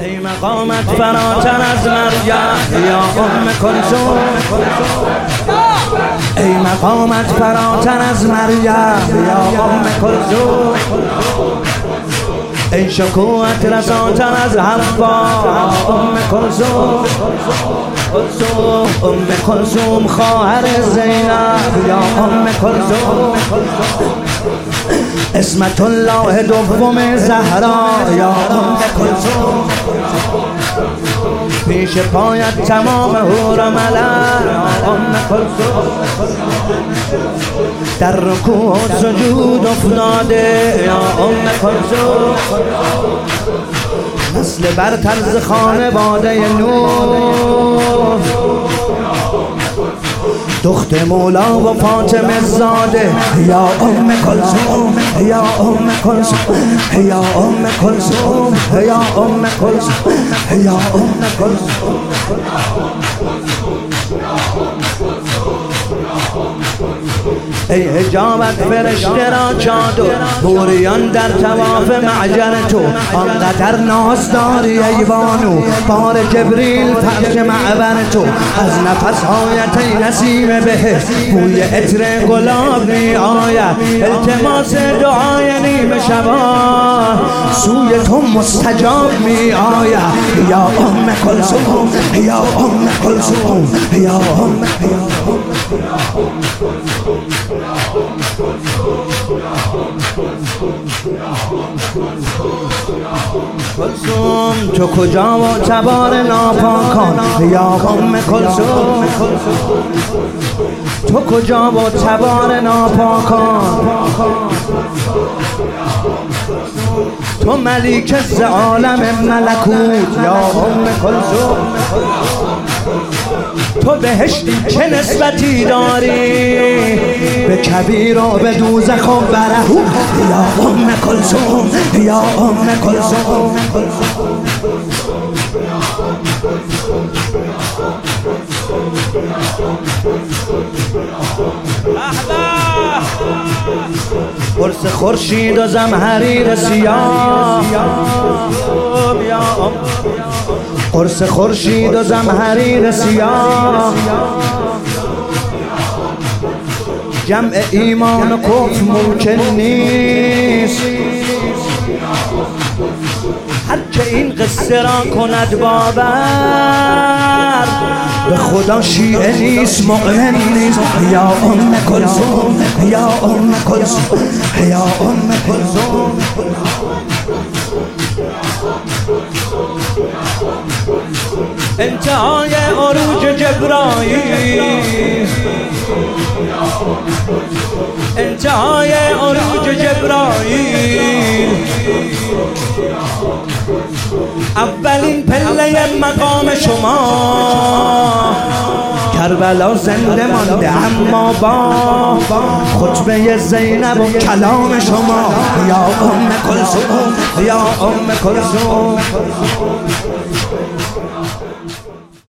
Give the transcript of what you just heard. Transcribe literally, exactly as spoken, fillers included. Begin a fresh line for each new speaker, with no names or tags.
ای مقامت فراتر از مریم یا ام کلثوم، ای مقامت فراتر از مریم یا ام کلثوم، ای شکوهت رساتر از حوا ام کلثوم، ام کلثوم خواهر زینب یا ام کلثوم، اسمت الله دوم زهرا یا ام کلثوم، پیش پایت تمام حور و ملل یا ام کلثوم، در رکوع و سجود افتاده یا ام کلثوم، نسل برتر ز خانواده نور، دخت مولا و فاطمه زاده یا ام کلثوم، یا ام کلثوم، یا ام کلثوم، یا ام کلثوم، یا ام کلثوم. ای حجابت فرشته را چادر، حوریان در طواف معجر تو، آنقدر ناز داری ای بانو، بار جبریل فرش معبر تو، از نفسهایت ای نسیم بهشت بوی عطر گلاب می آید، التماس دعای نیمه شبان سوی تو مستجاب می آید یا ام کلثوم، یا ام کلثوم، یا ام کلثوم، تو کجا و تبار ناپاکان یا ام کلثوم، تو کجا و تبار ناپاکان، تو ملیک ز عالم ملکوت یا ام کلثوم، تو بهشتی چه نسبتی داری به کبیر و به دوزخ و بره یا ام کلثوم، یا ام کلثوم. قرص خورشید و زمهریر سیاه، قرص خورشید و زمهریر سیاه، جمع ایمان و کفر ممکن نیست، هر که این قصه را کند باور به خدا شیعه نیست، مؤمن نیست یا ام کلثوم، یا ام کلثوم، یا ام کلثوم. انتهای عروج جبرائیل، انتهای عروج جبرائیل، اولین پله مقام شما، کربلا زنده مانده اما با خطبه زینب و کلام شما یا ام کلثوم، یا ام کلثوم.